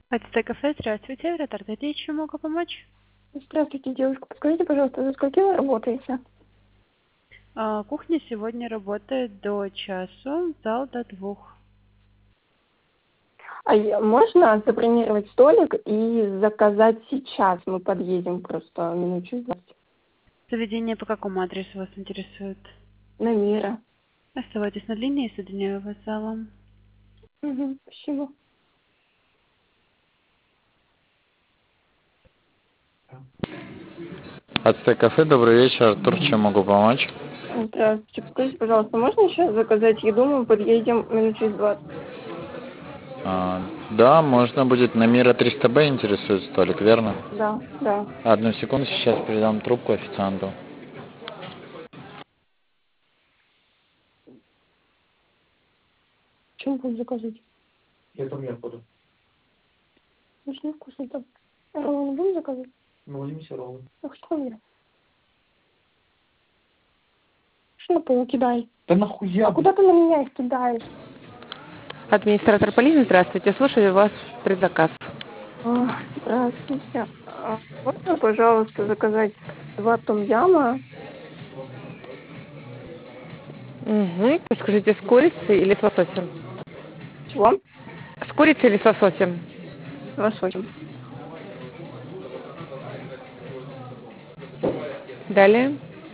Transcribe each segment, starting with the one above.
АТТ кафе, здравствуйте. Ретард, я чем могу помочь? Здравствуйте, девушка. Подскажите, пожалуйста, за скольки вы работаете? Кухня сегодня работает до часу, зал до 2. Можно забронировать столик и заказать сейчас? Мы подъедем просто минут через 20. Заведение по какому адресу вас интересует? На Мира. Оставайтесь на линии, я соединяю вас с залом. Угу, спасибо. АТТ кафе, добрый вечер. Артур, чем могу помочь? Здравствуйте. Подскажите, пожалуйста, можно сейчас заказать еду? Мы подъедем минут через 20. Да, можно будет на Мира 300Б интересует столик, верно? Да, да. Одну секунду, сейчас передам трубку официанту. Чем будем заказать? Я там я буду. Очень вкусно там. Роллы не будем заказывать? Мы возьмем все роллы. Я хочу померить. Что на пол кидай? Да нахуя? Куда ты на меня их кидаешь? Администратор полиции, здравствуйте. Слушаю вас предзаказ. Здравствуйте. Можно, пожалуйста, заказать 2 том-яма? Угу. Скажите, с курицей или с лососем? Чего? С курицей или с лососем? С лососем. Далее.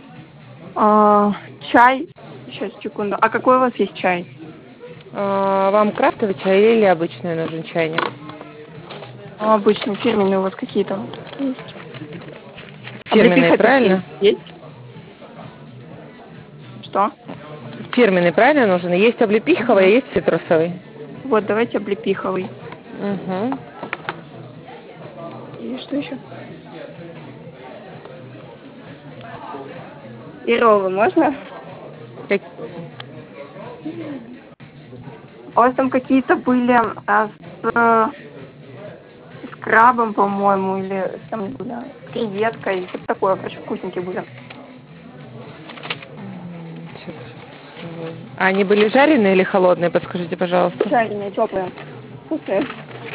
Чай. Сейчас, секунду. А какой у вас есть чай? Вам крафтовый чай или обычный нужен чайник? Обычные, фирменные у вас какие-то есть? Фирменный, Облепиха правильно? есть? Что? Фирменный, правильно нужен? Есть облепиховый, а есть цитрусовый. Вот, давайте облепиховый. Угу. И что еще? И роллы можно? У вас там какие-то были с крабом, по-моему, или с чем были? С креветкой, что-то такое, короче, вкусненькие были. А они были жареные или холодные? Подскажите, пожалуйста. Жареные, теплые, вкусные.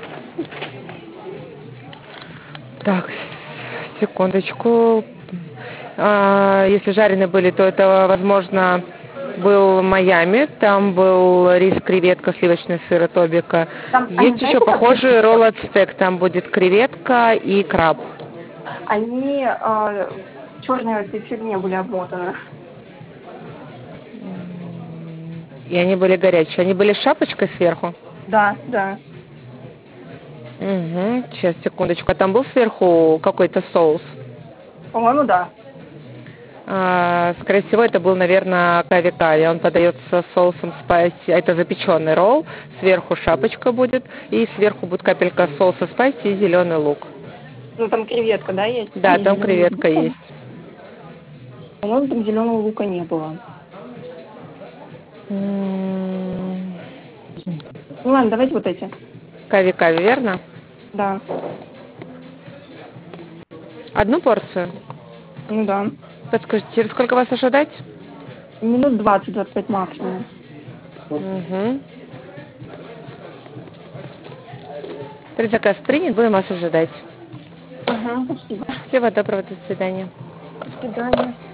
Так, секундочку. Если жареные были, то это, возможно, был Майами. Там был рис, креветка, сливочный сыр от Тобика. Там, Есть еще похожий ролл от стек. Там будет креветка и краб. Они черные в этой фигне были обмотаны. И они были горячие. Они были с шапочкой сверху? Да, да. Угу. Сейчас, секундочку. А там был сверху какой-то соус? По-моему, да. Скорее всего, это был, наверное, кави-кави. Он подается соусом спайси. Это запеченный ролл. Сверху шапочка будет. И сверху будет капелька соуса спайси и зеленый лук. Ну, там креветка, да, есть? Да, там креветка есть. По-моему, там зеленого лука не было. Ну ладно, давайте вот эти. Кави-кави, верно? Да. Одну порцию? Ну да. Подскажите, через сколько вас ожидать? Минут 20-25 максимум. Угу. Предзаказ принят, будем вас ожидать. Ага, спасибо. Всего доброго, до свидания. До свидания.